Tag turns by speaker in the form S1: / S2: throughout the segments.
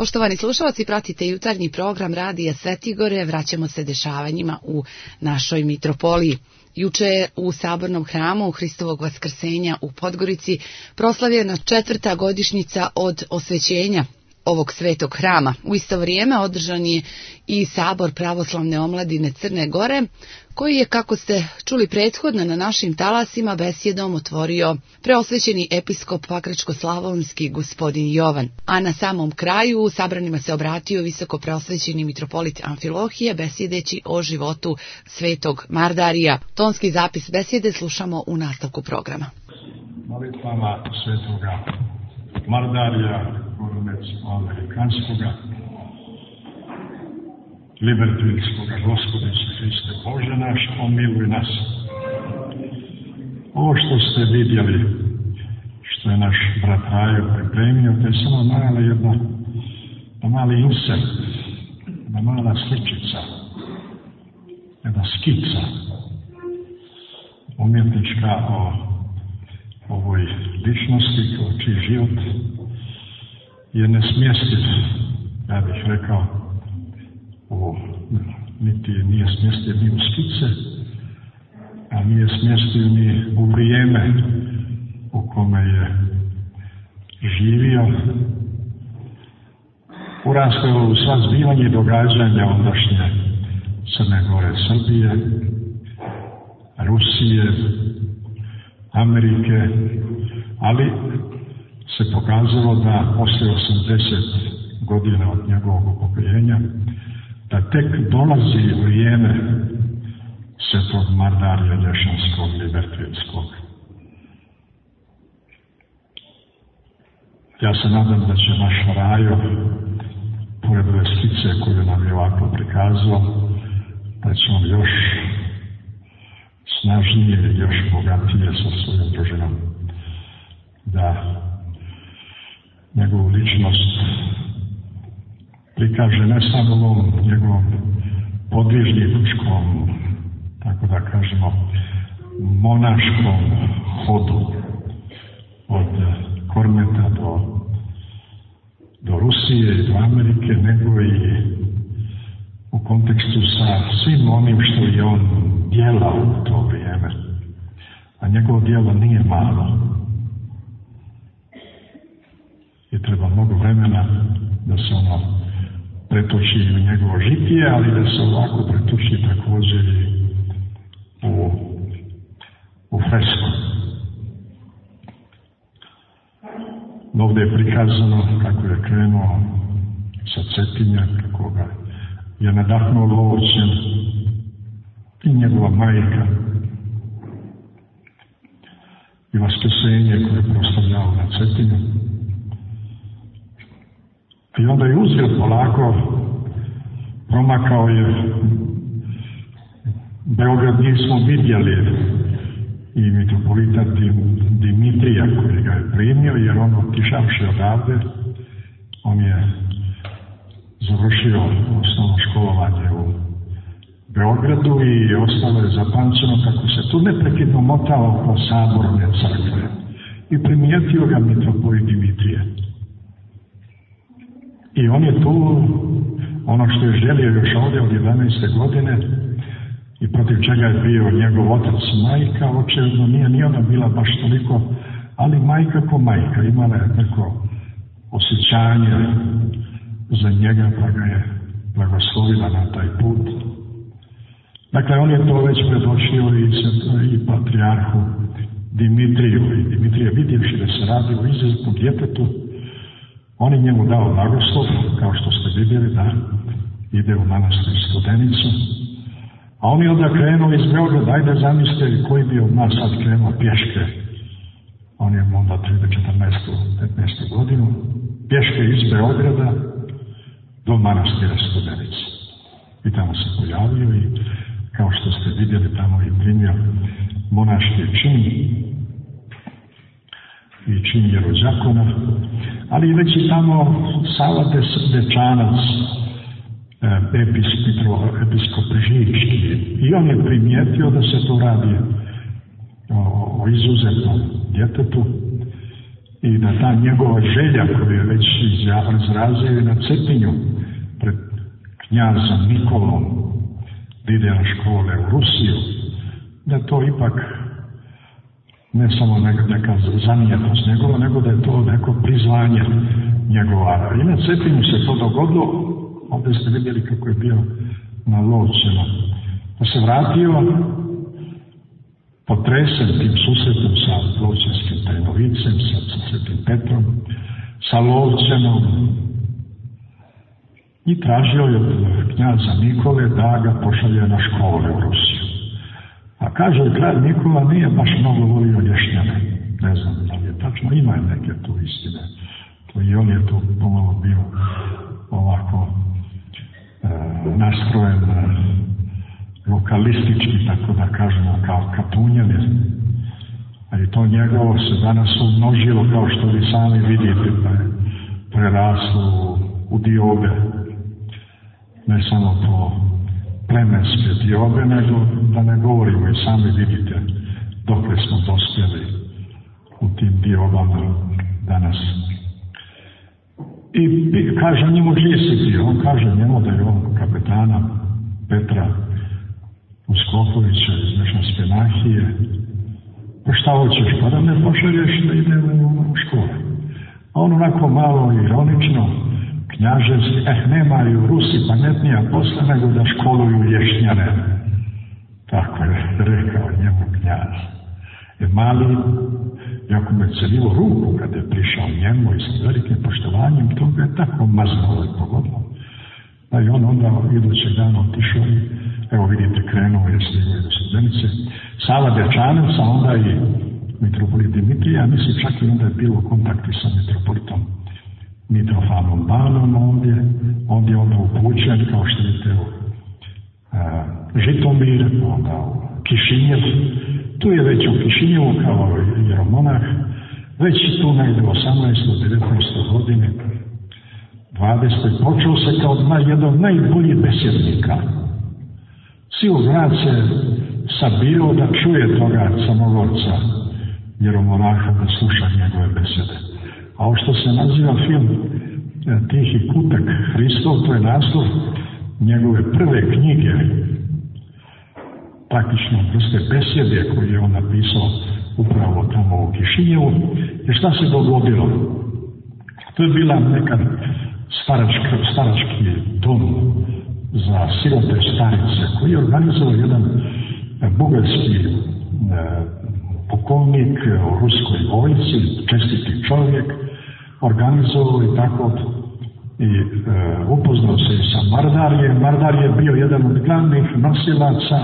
S1: Poštovani slušalci, pratite jutarnji program Radija Svetigore, vraćamo se dešavanjima u našoj mitropoliji. Juče je u Sabornom hramu Hristovog vaskrsenja u Podgorici proslavljena 4. godišnjica od osvećenja ovog svetog hrama. U isto vrijeme održan je i Sabor pravoslavne omladine Crne Gore, koji je, kako ste čuli prethodno na našim talasima, besjedom otvorio preosvećeni episkop Pakračko-slavonski gospodin Jovan. A na samom kraju sabranima se obratio visoko preosvećeni mitropolit Amfilohije, besjedeći o životu svetog Mardarija. Tonski zapis besjede slušamo u nastavku programa.
S2: Molitvama svetoga Mardarija, Amerikanskoga, libertilskoga, Gospode Hriste Bože naš, pomiluj nas. Ovo što ste vidjeli, što je naš brat Rajo pripremio, to je samo mali insert, jedna mala sličica, jedna skica umjetnička o ovoj ličnosti, čiji život je nesmjestiv, ja bih rekao, niti nije smjestiv ni u skice, a nije smjestiv ni u vrijeme u kome je živio. U raskavu sva zbivanja i događanja ondašnje Crne Gore, Srbije, Rusije, Amerike, ali se pokazalo da posle 80 godina od njegovog upokojenja, da tek dolazi vrijeme svetog Mardarija Lješanskog libertilskog. Ja se nadam da će naš Rajo, pored ove skice koju nam je ovako prikazao, da će on još snažnije i još bogatije sa svojom družinom da njegovu ličnost prikaže ne samo ovom njegovom podvižničkom, tako da kažemo, monaškom hodu od Kormeta do Rusije i do Amerike, nego i u kontekstu sa svim onim što je on djelao u to vrijeme. A njegovo djelo nije malo. I treba mnogo vremena da se ono pretoči u njegovo žitije, ali da se ovako pretoči također i u fresku. Ovdje je prikazano kako je krenuo sa Cetinja, kako ga je nadahnuo Lovćen i njegova majka i vaskrsenje koje je proslavljao na Cetinju. I onda je uzgled polako promakao je Beograd. Nismo vidjeli i mitropolita Dimitrija koji ga je primio, jer on otišavši odavde, on je završio osnovno školovanje u Beogradu i ostalo je zapamćeno kako se tu neprekidno motao po saborne crkve. I primijetio ga mitropolit Dimitrije. I on je tu, ono što je želio još ovdje od 11. godine i protiv čega je bio njegov otac, majka, očevno nije ni ona bila baš toliko, ali majka ko majka, imala je neko osjećanje za njega, pa ga je blagoslovila na taj put. Dakle, on je to već predočio i patrijarhu Dimitriju. I Dimitrije, vidjevši da se radi o izuzetnom djetetu, on je njemu dao blagoslov, kao što ste vidjeli, da ide u manastir Studenicu. A on je onda krenuo iz Beograda, ajde zamislite koji bi od nas sad krenuo pješke. On je onda 15. godinu, pješke iz Beograda do manastira Studenice. I tamo se pojavio i, kao što ste vidjeli, tamo je primio monaški čin i čin jerođakona, ali već i tamo Sava Dečanac, episkop Žički, i on je primijetio da se to radi o izuzetnom djetetu i da ta njegova želja koju je već izrazio na Cetinju pred knjazom Nikolom da ide na škole u Rusiju, da to ipak ne samo neka zanijetost njegova, nego da je to neko prizvanje njegova. I na Cetinju se to dogodilo, ovdje ste vidjeli kako je bio na Lovćenu. Da se vratio potresen tim susretom sa Lovćenskim tajnovicem, sa Svetim Petrom, sa Lovćenom i tražio je od knjaza Nikole da ga pošalje na škole u Rusiju. A kaže, kralj Nikola nije baš mnogo volio lješnjane. Ne znam da li je tačno, ima neke tu istine. I on je tu pomalo bio ovako nastrojen lokalistički, tako da kažemo, kao Katunjane. A i to njegovo se danas umnožilo, kao što vi sami vidite, da je preraslo u diobe. Ne samo po plemenske diobe, nego da ne govorimo i sami vidite dokle smo dospjeli u tim diobama danas. I kaže njemu Žisiti, on kaže njemu da je on kapetana Petra Uskokovića iz Nešna Spenahije. Pa šta hoćeš, pa da me pošalješ da idem u školu. A on onako malo ironično, knjaževski, nemaju Rusi pametnija posla nego da školuju lješnjane. Tako je rekao njemu knjaz. Mali, jako me celilo ruku kada je prišao njemu i sa velikim poštovanjem, to ga je tako maznulo i pogodilo. Da i on onda idućeg dana otišao i, evo vidite, krenuo je stigao do Studenice. Sava Dečanac, a onda i mitropolit Dimitrija, mislim čak i onda je bilo kontakti sa mitropolitom Mitrofanom Banom ovdje onda upućen, kao što vidite, u Žitomir, onda u Kišinjev. Tu je već u Kišinjevu kao jeromonah, već tu negdje u 18. 19. godine, 20. počeo se kao jedan od najboljih besjednika. Cijel grad se sabio da čuje toga Crnogorca, jeromonaha, da sluša njegove besede. A ovo što se naziva film Tihi kutak Hristov, to je naslov njegove prve knjige, praktično vrste besjede koju je on napisao upravo tamo u Kišinjevu. I šta se dogodilo? To je bila neka starački dom za sirote starice koji je organizovao jedan bugarski pukovnik u ruskoj vojsci, čestiti čovjek, organizovao i tako i upoznao se i sa Mardarjem. Mardar je bio jedan od glavnih nosilaca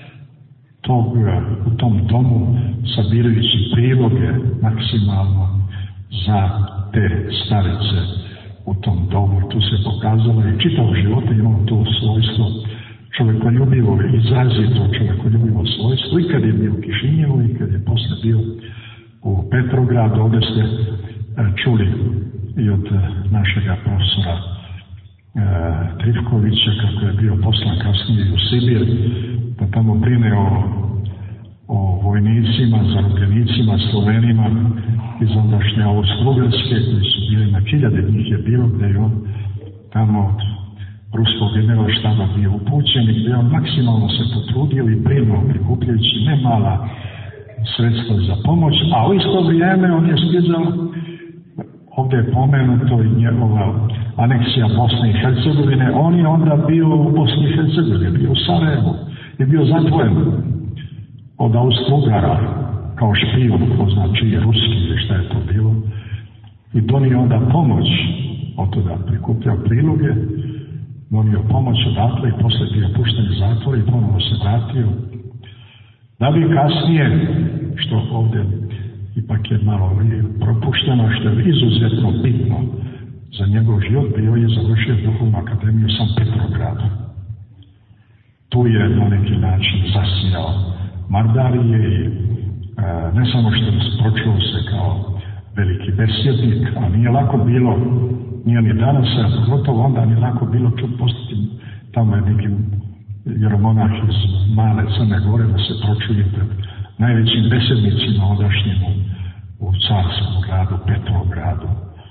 S2: u tom domu, sabirajući priloge maksimalno za te starice u tom domu. Tu se pokazalo i čitav život imao to svojstvo čovjekoljubivo, izrazito čovjekoljubivo svojstvo, i kad je bio u Kišinjevu i kad je posle bio u Petrogradu. Ovdje ste čuli i od našega profesora Trifkovića kako je bio poslan kasnije u Sibir, da tamo brine o vojnicima, zarobljenicima, Slovenima iz ondašnje Austro-Ugarske, koji su bili na hiljade njih je bilo, gdje je on tamo od ruskog generalštaba bio upućen i gdje on maksimalno se potrudio i brinuo, prikupljajući ne mala sredstva za pomoć, a u isto vrijeme on je stizao, ovdje je pomenuto i njegova aneksija Bosne i Hercegovine, on je onda bio u Bosni i Hercegovini, bio u Sarajevu, je bio zatvoren od Austro-Ugara kao špijun, ko zna čiji je ruski ili šta je to bilo, i donio onda pomoć, od toga prikupljao priloge, donio pomoć odatle i posle bio pušten iz zatvora i ponovno se vratio. Da bi kasnije, što ovdje ipak je malo propušteno, što je izuzetno bitno za njegov život, bio je završio Duhovnu akademiju u San Petrogradu. Tu je na neki način zasijao Mardarije i ne samo što je pročuo se kao veliki besjednik, a nije lako bilo, nije ni danas, a pogotovo onda nije lako bilo postati tamo je nekim jeromonah iz male Crne Gore da se pročuje pred najvećim besjednicima ondašnjim u carskom gradu, Petrogradu.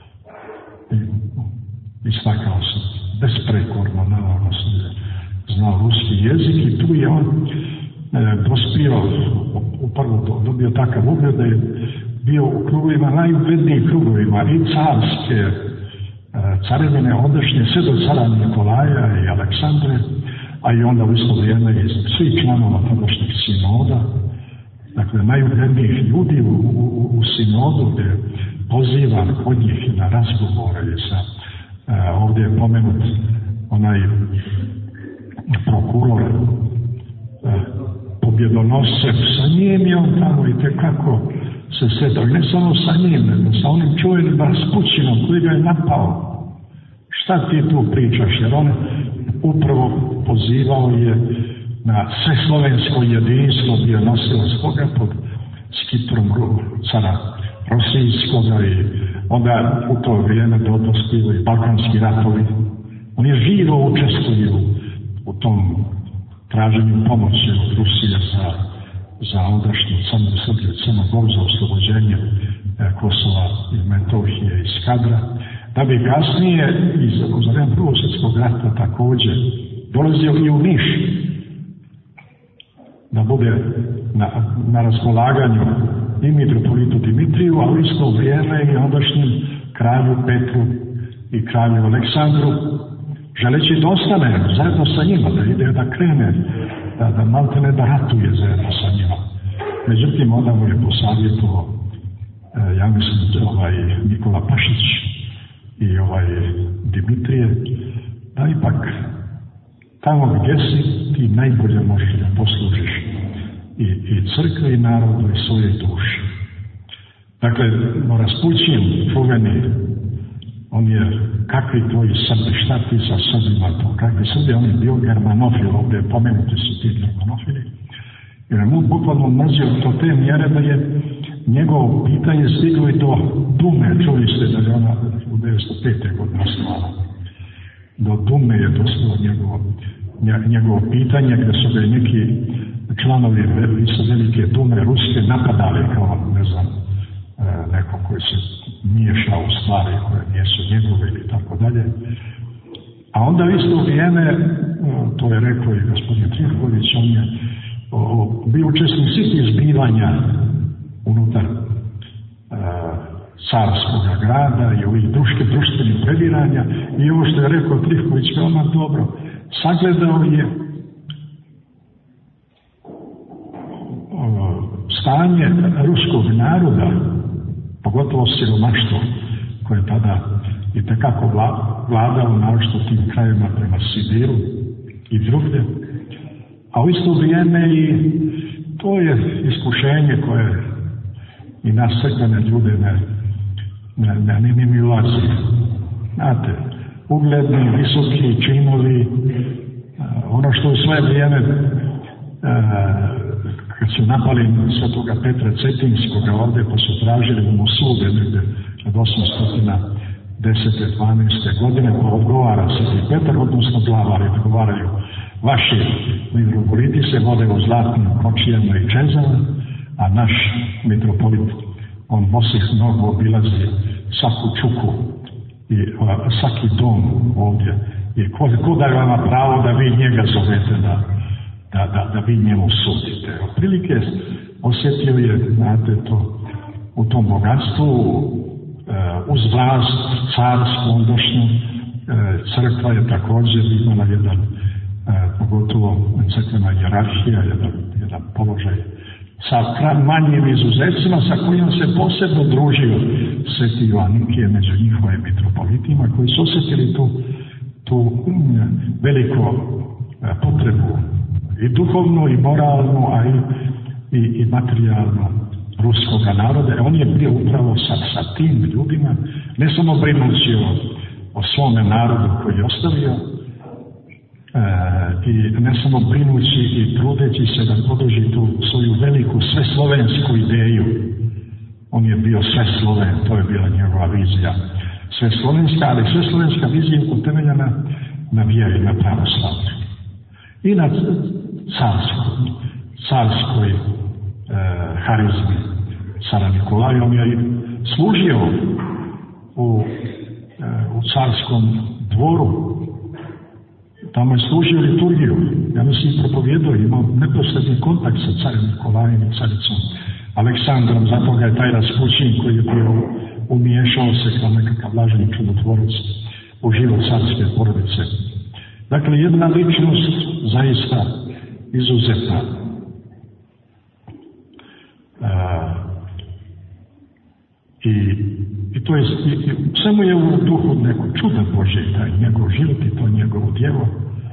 S2: I stakao se besprekorno, naravno znao ruski jezik i tu je on dospio, upravo dobio takav ugled da je bio u krugovima, najuglednijim krugovima i carske carevine ondašnje, sve do cara Nikolaja i Aleksandre, a i onda u isto vrijeme i svih članova tadašnjih sinoda, dakle najuglednijih ljudi u sinodu gdje je pozivan kod njih na razgovore sa, ovdje je pomenut onaj prokuror, pobjedonosec, sa njim je on tamo i tekako se sretao, ne samo sa njim, nego sa onim čuvenim Raspućinom koji ga je napao. Šta ti tu pričaš? Jer on upravo pozivao je na sveslovensko jedinstvo, bio nosio svoga pod skitrom cara Rosijskoga i onda u to vrijeme dospio i balkanski ratovi. On je živo učestvovao u tom traženju pomoći od Rusije za ondašnju Crnu Srbiju, Crnu Goru, za oslobođenje Kosova i Metohije i Skadra, da bi kasnije za vreme Drugog svjetskog rata također dolazio i u Niš da bude na raspolaganju i mitropolitu Dimitriju, a u isto vrijeme i ondašnjem kralju Petru i kralju Aleksandru, želeći da ostane zajedno sa njima, da ide, da krene, da maltene da ratuje zajedno sa njima. Međutim, onda mu je posavjetovao, ja mislim, Nikola Pašić i Dimitrije, da ipak tamo gdje si, ti najbolje možeš da poslužiš i crkve i narodu i svoje duše. Dakle, Raspućin, čuveni, on je, kakvi tvoji Srbi, šta ti sa Srbima to, kakvi Srbi, on je bio germanofil, ovdje pomenuti su ti germanofili, jer je mu bukvalno mrzio do te mjere da je njegovo pitanje stiglo i do Dume, čuli ste da je ona u 1905. godine osnovala. Do Dume je dospelo njegovo pitanje, gdje su ga neki članovi velike Dume ruske napadali kao, ne znam, neko koji se miješao u stvari koje nisu njegove ili tako dalje. A onda u isto vrijeme, to je rekao i gospodin Trifković, on je bio učesnik svih zbivanja unutar carskog grada i ovih društvenih previranja i ovo što je rekao Trifković veoma dobro, sagledao je stanje ruskog naroda, pogotovo siromaštvo koje tada i tekako vladalo naročito tim krajima prema Sibiru i drugdje, a u isto vrijeme i to je iskušenje koje i nas crkvene ljude ne mi ulazi. Znate, ugledni, visoki činovi, ono što u svoje vrijeme kad su napali svetoga Petra Cetinskoga ovdje, pa su tražili da mu sude negdje od 810. 12. godine, pa odgovara Sveti Petar, odnosno glavari odgovaraju vaši mitropoliti se vode u zlatnim kočijama i čezama, a naš mitropolit, on bosih nogu obilazi svaku čuku i svaki dom ovdje. I ko daje vama pravo da vi njega zovete da vi njemu sudite. Otprilike osjetio je, znate, to u tom bogatstvu, uz vlast carsku ondašnju, crkva je također imala jedan, pogotovo crkvena hijerarhija, jedan položaj sa manjim izuzecima sa kojima se posebno družio Sveti Joanikije među njihovim mitropolitima koji su osjetili tu veliku potrebu i duhovnu i moralnu, a i materijalnu ruskoga naroda. On je bio upravo sa tim ljudima, ne samo brinući o svome narodu koji je ostavio, i ne samo brinući i trudeći se da podrži tu svoju veliku sveslovensku ideju. On je bio svesloven, to je bila njegova vizija. Sveslovenska, ali sveslovenska vizija je utemeljena na vjeri, na pravoslavlju. I na carskoj harizmi cara Nikolaja. On je služio u carskom dvoru, tamo je služio liturgiju, ja mislim propovijedao, imao neposredni kontakt sa carem Nikolajem i caricom Aleksandrom, zato ga je taj Raspućin koji je bio umiješao se kao nekakav lažni čudotvorac u život carske porodice. Dakle, jedna ličnost zaista izuzetna. I to je, samo je u duhu neko čuda Božje, taj njegov život i to njegovo djelo.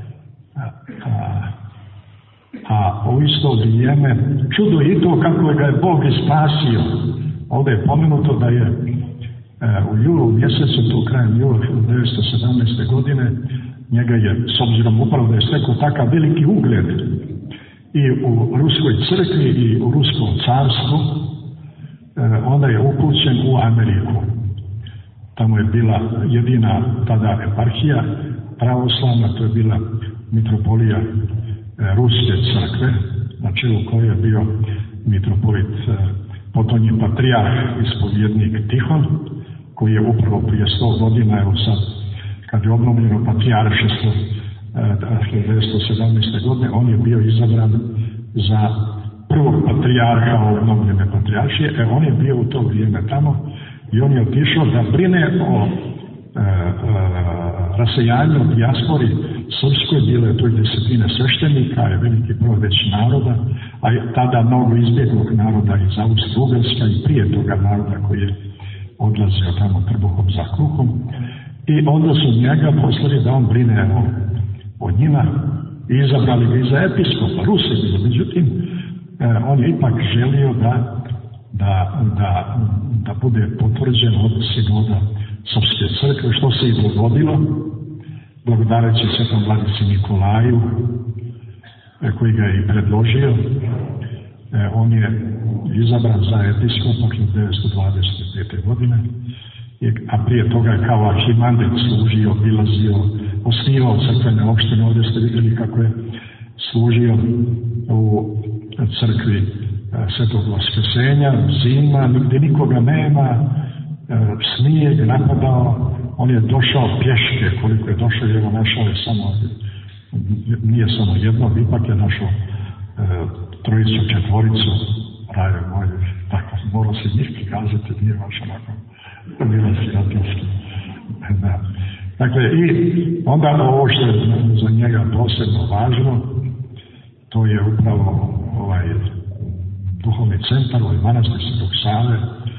S2: A u isto vrijeme čudo je i to kako ga je Bog spasio. Ovdje je pomenuto da je u julu mjesecu, to krajem jula 1917. godine, njega je, s obzirom upravo da je stekao takav veliki ugled i u Ruskoj crkvi i u Ruskom carstvu, onda je upućen u Ameriku. Tamo je bila jedina tada eparhija pravoslavna, to je bila mitropolija Ruske crkve, na čelu koje je bio mitropolit potonji patrijarh, ispovjednik Tihon, koji je upravo prije 100 godina, evo sad, kad je obnovljeno patrijaršstvo 1917. godine, on je bio izabran za prvog patrijarha obnovljene patrijaršije, on je bio u to vrijeme tamo i on je otišao da brine o rasejanju dijaspori srpskoj, bilo je to i 10 sveštenika, je veliki broj već naroda, a je tada mnogo izbjeglog naroda iz Austro-Ugarska i prije toga naroda koji je odlazio tamo trbuhom za kruhom. I onda su njega poslali da on brine o njima i izabrali ga i za episkopa, Ruse bilo. Međutim, on je ipak želio da bude potvrđen od sinoda Srpske crkve, što se i dogodilo, благодарeći svetom vladici Nikolaju, koji ga je i predložio. On je izabran za episkopa 1925. godine, a prije toga je kao arhimandet služio, obilazio, osnivao crkvene opštine. Ovdje ste vidjeli kako je služio u crkvi Svetog Vaskrsenja, zima, nigdje nikoga nema, snijeg napadao, on je došao pješke, koliko je došao, evo našao je samo, nije samo jedno, ipak je našao trojicu, četvoricu, raje moj, tako, morao se njih prikazati, nije baš onako, bilo siratinski. Da. Dakle, i onda ovo što je za njega posebno važno, to je upravo ovaj duhovni centar, ovaj manastir Svetog Save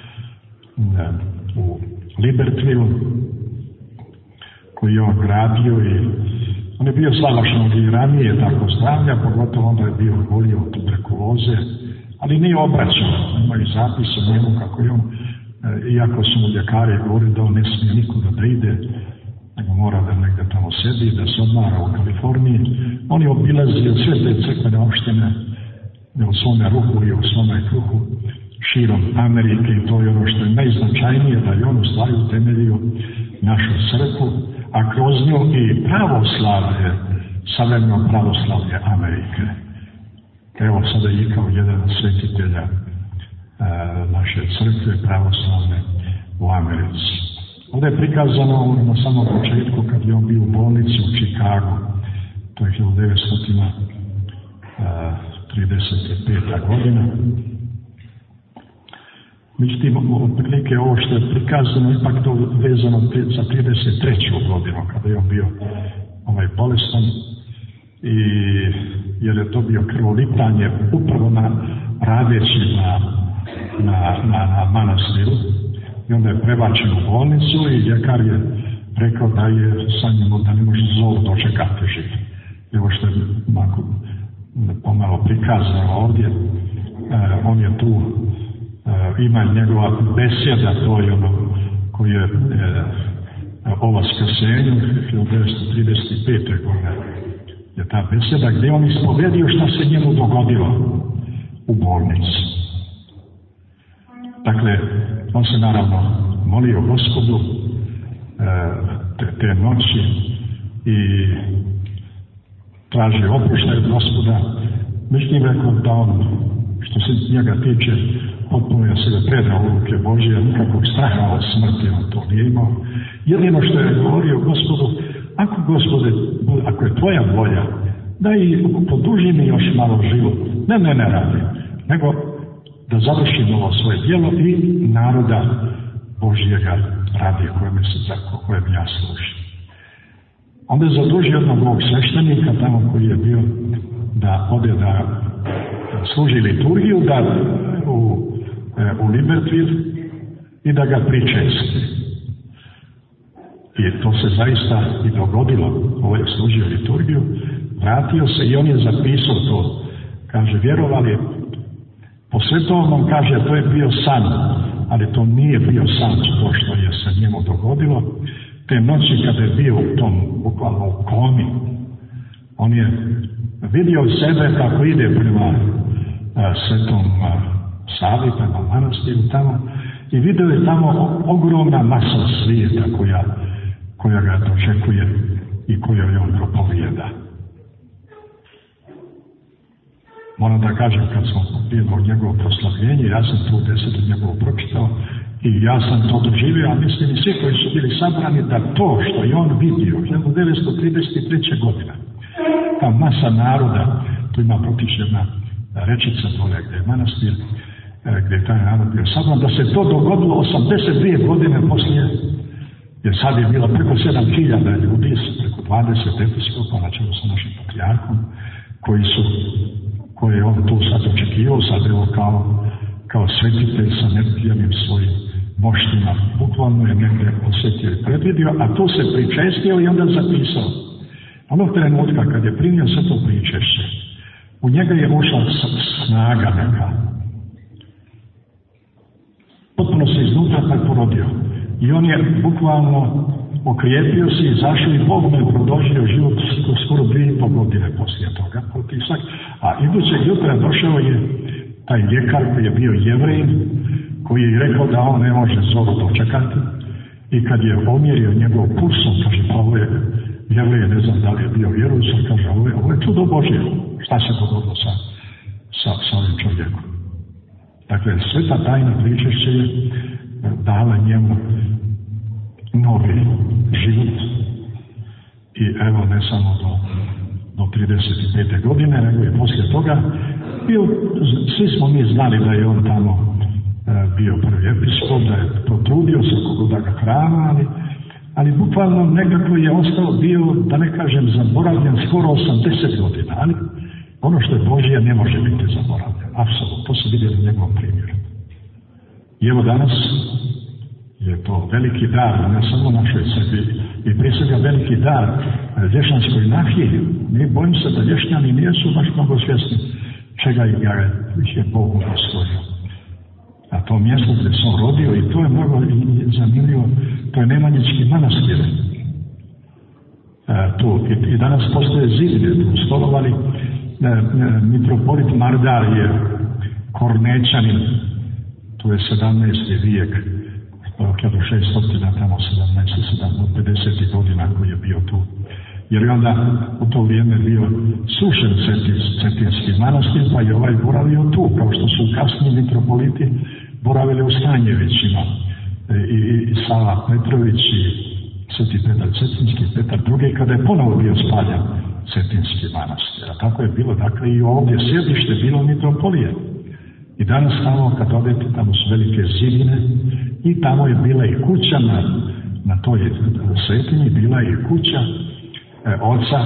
S2: u Libertvilu, koji je on gradio i on je bio slavašnog i ranije tako zdravlja, pogotovo onda je bio obolio od tuberkuloze, ali nije obraćao, imaju zapis o njemu kako je on, iako su mu ljekari govorili da on ne smije nikuda da ide, nego mora da negdje tamo sedi, da se odmara u Kaliforniji. On je obilazio sve te crkvene opštine u svome ruhu i u svome kruhu širom Amerike i to je ono što je najznačajnije, da je on u stvari utemeljio našu crkvu, a kroz nju i pravoslavlje, savremeno pravoslavlje Amerike. Evo sada je kao jedan od svetitelja naše crkve pravoslavne u Americi. Ovdje je prikazano na samom početku kad je on bio u bolnici u Čikagu, to je 1935. godina. Međutim, otprilike ovo što je prikazano, ipak to vezano za 33. godinu, kada je on bio bolestan, jer je to bio krvolipanje upravo radeći na manastiru. I onda je prebačen u bolnicu i ljekar je rekao da je sa njim da ne može zlo dočekati živ. Evo što je pomalo prikazano ovdje, on je tu, ima njegova besjeda, to je ono koji je o Vaskrsenju 1935. godine je ta besjeda gdje on ispovedio šta se njemu dogodilo u bolnici. Dakle, on se naravno molio Gospodu te noći i tražio oproštaj od Gospoda. Međutim, rekao da on, što se njega tiče, potpuno je sebe predao u ruke Božje, nikakvog straha od smrti on to nije imao. Jedino što je govorio Gospodu, ako je tvoja volja, da i produži mi još malo život. Ne radi, nego da završim ovo svoje djelo i naroda Božjega radi kojem ja služim. Onda je zadužio jednog ovog sveštenika tamo koji je bio da ode da služi liturgiju u Libertville i da ga pričesti. I to se zaista i dogodilo. Ovo je služio liturgiju, vratio se i on je zapisao to. Kaže, vjerovali, po svetovnom kaže, to je bio san, ali to nije bio san to što je se njemu dogodilo. Te noći kada je bio u tom bukvalno u komi, on je vidio sebe kako ide prema Svetom Savi, prema manastiru tamo, i vidio je tamo ogromna masa svijeta koja ga dočekuje i kojoj on propovijeda. Moram da kažem, kad smo bili u njegovo proslavljenje, ja sam tu 10 njegovo pročitao i ja sam to doživio, a mislim i svi koji su bili sabrani, da to što je on vidio 1933. godina, ta masa naroda, tu ima protiče jedna rečica dole gdje je manastir, gdje je taj narod bio sabran, da se to dogodilo 82 godine poslije, jer sad je bilo preko 7000 ljudi, preko 20 episkopa, na čelu sa našim patrijarhom, koje je on tu sad očekivao, sad evo kao svetitelj sa nepijanim svojim moštima, bukvalno je negdje osjetio i predvidio, a tu se pričestio i onda zapisao. Onog trenutka kad je primio sve to pričešće, u njega je ušla snaga neka. Potpuno se iznutra preporodio. I on je bukvalno okrijepio se i zašao i Bog mu je produžio život skoro 2,5 godine poslije toga. A idućeg jutra došao je taj ljekar koji je bio Jevrejin, koji je rekao da on ne može zoru dočekati. I kad je omjerio njegov puls, on kaže, pa ovo je Jevrejin, ne znam da li je bio vjerujući, kaže, ovo je čudo Božje. Šta se dogodilo sa ovim čovjekom? Dakle, sveta tajna pričešće je dala njemu novi život. I evo, ne samo do 35. godine, nego i poslije toga, svi smo mi znali da je on tamo bio prvi episkop, da je potrudio se kako da ga hrana, ali bukvalno nekako je ostao bio, da ne kažem zaboravljen, skoro 80 godina, ali ono što je Božje ne može biti zaboravljeno, apsolutno, to se vidi na njegovom primjeru. I evo danas je to veliki dar, ne samo našoj crkvi, i prije svega veliki dar Lješnjanskoj nahiji. Mi bojim se da Lješnjani nisu baš mnogo svjesni čega ih je Bog ugostio. A to mjesto gdje sam rodio, i to je mnogo zanimljivo, to je Nemanjički manastir. I danas postoje zidine tu stolovali. Mitropolit Mardar je Kornečanin, to je 17. vijek, 1600, tamo 50. godina koji je bio tu. Jer je onda u to vrijeme bio sušen Cetinski manastir, pa je ovaj boravio tu, kao što su kasniji mitropoliti boravili u Stanjevićima, i Sava Petrović, i Sveti Petar Cetinski, Petar II, kada je ponovo bio spaljan Cetinski manastir. A tako je bilo, dakle, i ovdje sjedište bilo mitropolije. I danas tamo, kad odete, tamo su velike zidine, i tamo je bila i kuća na toj svetinji, bila je i kuća oca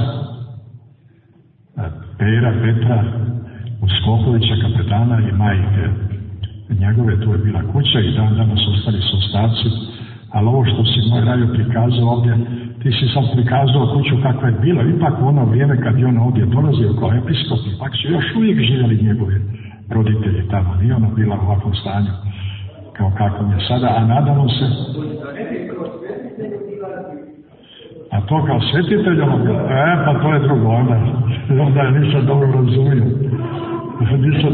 S2: Petra Uskokovića, kapetana, i majke njegove, tu je bila kuća, i danas ostali su ostaci. Ali ovo što si moj Rajo prikazao ovdje, ti si sad prikazao kuću kakva je bila, ipak u ono vrijeme kad je on ovdje dolazio kao episkop, ipak su još uvijek živjeli njegovi roditelji tamo, nije ono bila u ovakvom stanju kao kakvom je sada, a nadamo se. A to kao svetitelj, pa to je drugo, onda je nisam dobro razumio. Nisam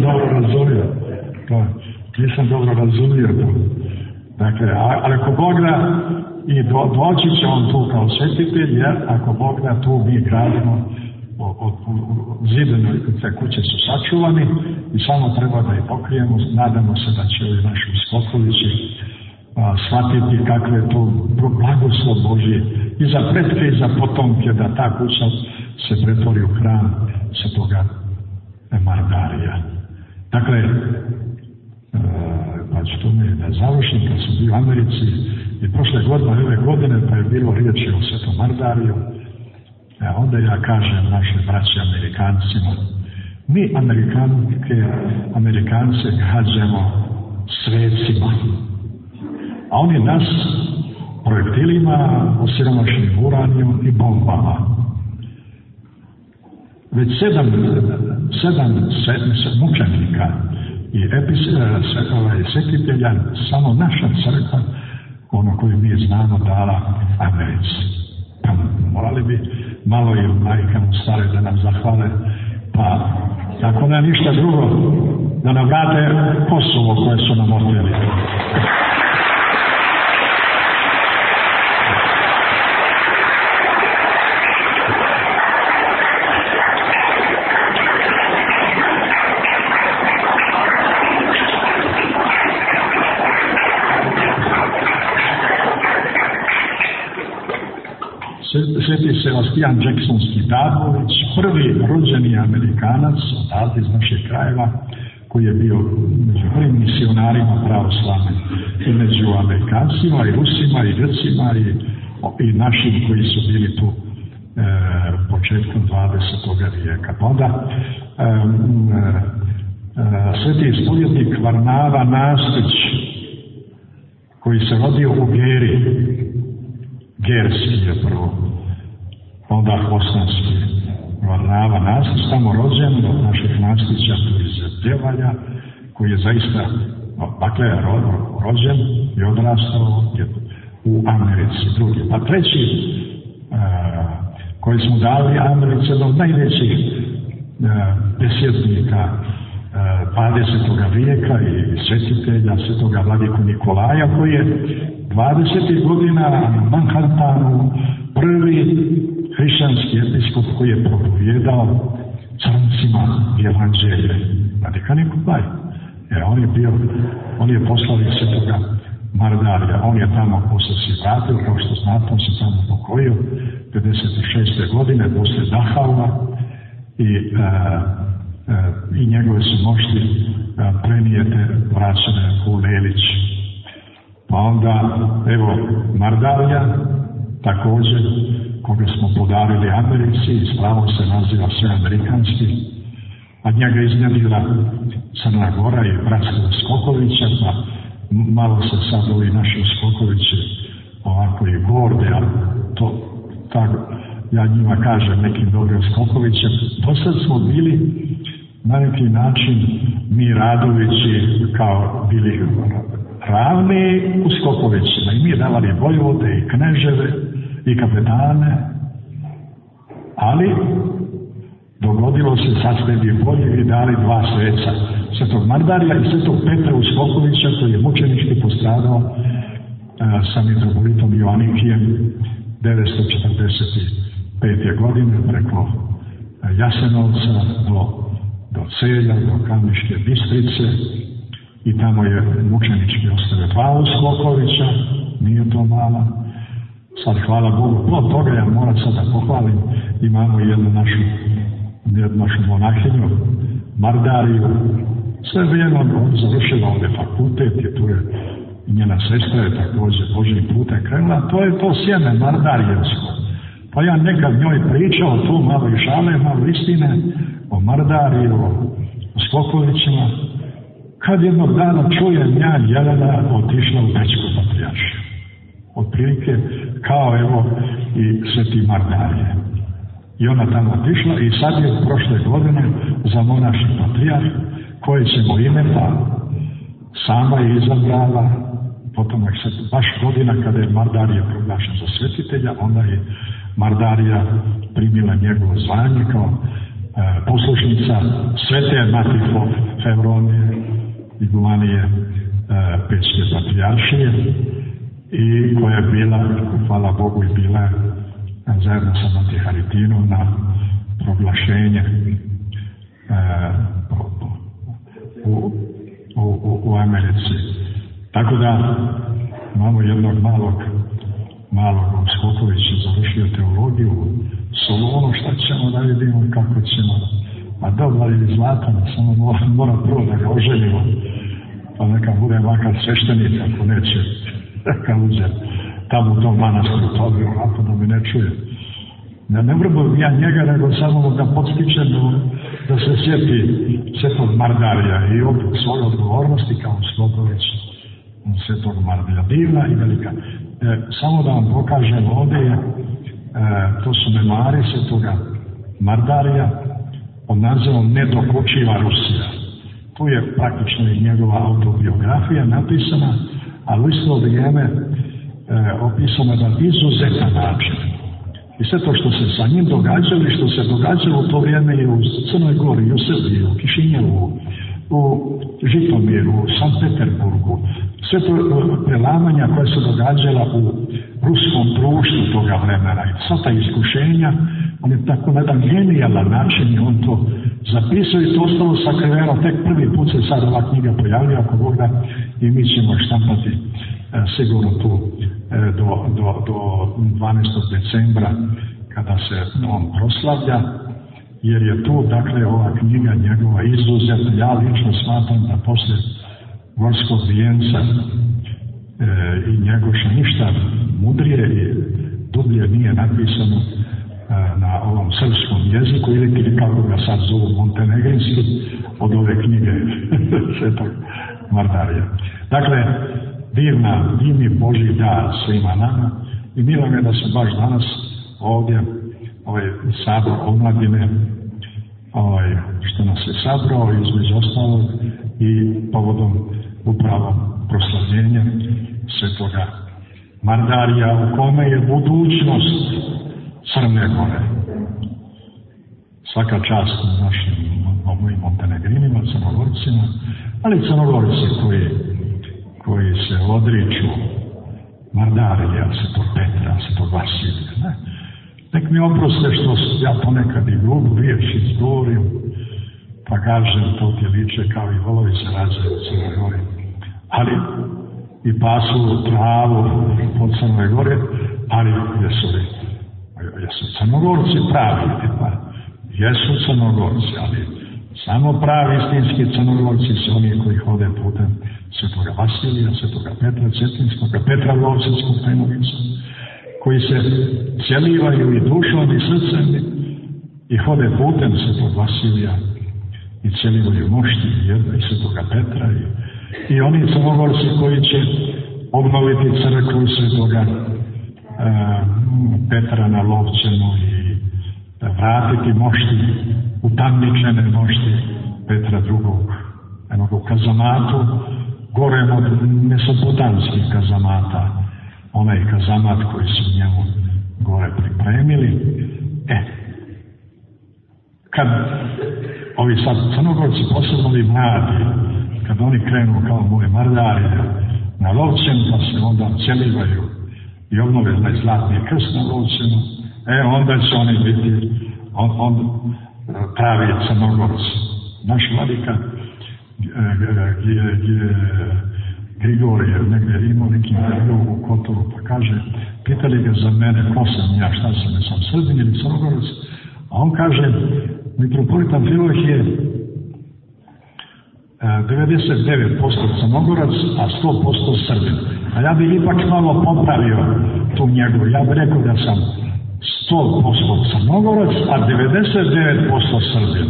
S2: dobro razumio to. Dakle, ali ako Bog da, i doći će on tu kao svetitelj, jer ako Bog da, tu mi gradimo zidene te kuće su sačuvani i samo treba da ih pokrijemo. Nadamo se da će ovi naši uskokovići shvatiti kakve je to blagoslov Božji i za pretke i za potomke, da ta kuća se pretvori u hram Svetoga Mardarija. Dakle, pa ću to da završim, kad sam bio u Americi i prošle godine, ove godine, pa je bilo riječi o Svetom Mardariju, onda ja kažem našoj braći Amerikancima, mi Amerikance gađamo svecima, a oni nas projektilima, osiromašenim uranijom i bombama. Već sedam mučenika i svetitelja samo naša crkva, ono koju mi znamo, dala Americi. Pa morali bi malo i majkama stare da nam zahvale, pa ako ne ništa drugo, da nam vrate Kosovo koje su nam oteli. Sveti Sebastian Jacksonski Dabović, prvi rođeni Amerikanac odavde iz naših krajeva, koji je bio među prvim misionarima pravoslavne i među Amerikancima i Rusima i Grcima i našim koji su bili tu početkom 20. vijeka. Pa onda sveti ispovjednik Varnava Nastić, koji se rodio u Geri, Gerski je prvo, onda Hvostanski, Varnava Nastić, tamo rođen od naših Nastića, tu iz Djevalja, koji je zaista, dakle, rođen i odrastao u Americi. Drugi. Pa treći, koji smo dali Americi, jedan od najvećih besjednika 20. vijeka i svetitelja, svetoga Vladiku Nikolaja, koji je 20. godina na Manhattanu prvi hrišćanski episkop koji je propovijedao crncima evanđelje. Vladika Nikolaj. On je poslao i svetoga Mardarija. On je tamo posle se vratio, kao što znate, on se tamo pokojio 56. godine posle Dahaua i njegove su mošti prenijete, vraćene u Lelić. Pa onda, evo, Mardarija, također, koga smo podarili Americi, i s pravom se naziva sve amerikanski, a njega iznjedila Crna Gora i bratstvo Skokovića, pa malo se sad ovi naši Skokovići ovako i gorde, ali to tako, ja njima kažem nekim dobrim Skokovićem. Dosad smo bili na neki način mi Radovići kao bili ravni u Skokovićima i mi davali vojvode i kneževe i kapetane, ali dogodilo se sad ste bi bolje i dali dva sveca, Svetog Mardarija i Svetog Petra Uskokovića, koji je mučenički postradao sa mitropolitom Joanikijem 945. godine preko Jasenovca do Celja, do Kamniške Bistrice, i tamo je mučenički ostavio dva Uskokovića, nije to mala. Sad, hvala Bogu, od toga ja moram sad da pohvalim, imamo jednu našu monahinju, Mardariju, sve vrijeme on završila ovdje fakultet i tu je njena sestra je također Božjim putem krenula, to je to sjeme Mardarijevsko. Pa ja nekad njoj pričao tu malo i šale, malo istine o Mardariju, o Skokovićima, kad jednog dana čujem ja Jelena otišla u Bečku patrijaršiju. Otprilike kao evo i Sveti Mardarije. I ona tamo otišla i sad je prošle godine za monašni patrijarh, koje ćemo ime, pa sama je izabrala, potom je baš godina kada je Mardarija proglašen za svetitelja, onda je Mardarija primila njegovo zvanje kao poslušnica Svete Mati Fevronije i Gumanije Pečke patrijaršije, i koja je bila, hvala Bogu, i bila zajedno sa Mati Haritinom proglašenje u Americi. Tako da imamo jednog malog Skokovića, završio teologiju u Solonu, šta ćemo da vidimo i kako ćemo. A dobar ili zlatan, samo mora prvo da ga oženimo, pa neka bude makar sveštenica, ako neće, neka uđe tamo u tom manastiru, to bi ovako da me ne čuje. Ne vrbujem ja njega, nego samo da podstičem da se sjeti Svetog Mardarija i od svoje odgovornosti kao Skoković Svetog Mardarija. Divna i velika. Samo da vam pokažem ovdje, to su memari Svetoga Mardarija pod nazivom Nedokučiva Rusija. Tu je praktično i njegova autobiografija napisana, ali u isto vrijeme opisano na izuzetan način. I sve to što se sa njim događalo i što se događalo u to vrijeme i u Crnoj Gori, i u Srbiji, u Kišinjevu, u Žitomiru, u Sankt Peterburgu, sve to prelamanja koje se događala u ruskom društvu toga vremena i sva ta iskušenja, on je tako na jedan genijalan način i on to zapisao i to ostalo sakriveno. Tek prvi put se sad ova knjiga pojavlja, ako Bog da, i mi ćemo štampati sigurno tu do 12. decembra kada se on proslavlja, jer je tu, dakle, ova knjiga njegova izuzetna. Ja lično smatram da poslije Gorskog vijenca i Njegoša ništa mudrije i dublje nije napisano na ovom srpskom jeziku, ili kako ga sad zovu montenegrinski, od ove knjige Svetog Mardarija. Dakle, divni Božji dar svima nama i milo me da se baš danas ovdje ovaj sabor omladine što nas je sabrao između ostalog i povodom upravo proslavljenja Svetoga Mardarija u kome je budućnost Crne Gore. Svaka čast našim montenegrinima, crnogorcima, ali crnogorci koji se odriču Mardarija, Svetog Petra, Svetog Vasilija. Nek mi oproste što ja ponekad i grubu riječ izgovorim, pa kažem to ti liče kao i volovi se rađaju u Crnoj Gori. Ali i pasu travu po Crnoj Gori, ali jesu Crnogorci pravi, pa jesu Crnogorci, ali samo pravi istinski Crnogorci su oni koji hode putem Svetoga Vasilija, Svetoga Petra Cetinskoga, Petra Lovsinskog Tajnovica, koji se cjelivaju i dušom i srcem i hode putem Svetog Vasilija i cjelivaju mošti i Svetoga Petra i oni Crnogorci koji će obnoviti crkvu Svetoga Petra na Lovćenu i vratiti mošti, utamničene mošti Petra II. Enog u kazamatu, gore od mesopotamskih kazamata, onaj kazamat koji su njemu gore pripremili. Kad ovi sad Crnogorci, posebno ovi mladi, kad oni krenu kao moje Mardarije na Lovćen, pa se onda cjelivaju i obnove onaj zlatni krst na Lovćenu, onda će oni biti pravi Crnogorci. Naš vladika Grigorije negdje imao neki intervju u Kotoru, pa kaže, pitali ga za mene ko sam ja, šta sam, sam Srbin ili Crnogorac, a on kaže, mitropolitan Filohije je 99% Crnogorac, a 100% Srbin. A ja bih ipak malo popravio tu njegovu, ja bih rekao da sam 100% Crnogorac, a 99% Srbin.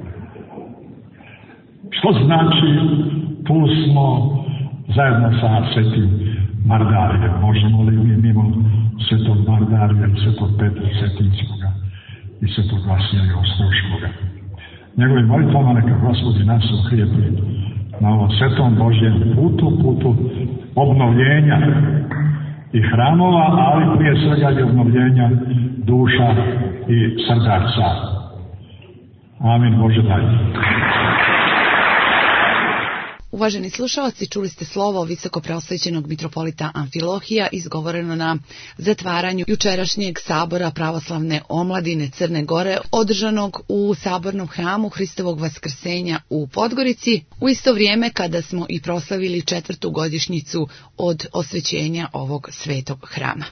S2: Što znači, tu smo zajedno sa Svetim Mardarijem. Možemo li mi mimo Svetog Mardarija i Svetog Petra Cetinskoga i Svetog Vasilija Ostroškoga. Njegovim molitvama neka Gospodi nas okrijepi na ovom svetom Božjem putu obnovljenja i hramova, ali prije svega i obnovljenja duša i srdaca. Amin. Bože daj.
S1: Uvaženi slušalci, čuli ste slovo visokopreosvećenog mitropolita Amfilohija izgovoreno na zatvaranju jučerašnjeg sabora pravoslavne omladine Crne Gore, održanog u sabornom hramu Hristovog vaskrsenja u Podgorici, u isto vrijeme kada smo i proslavili 4. godišnjicu od osvećenja ovog svetog hrama.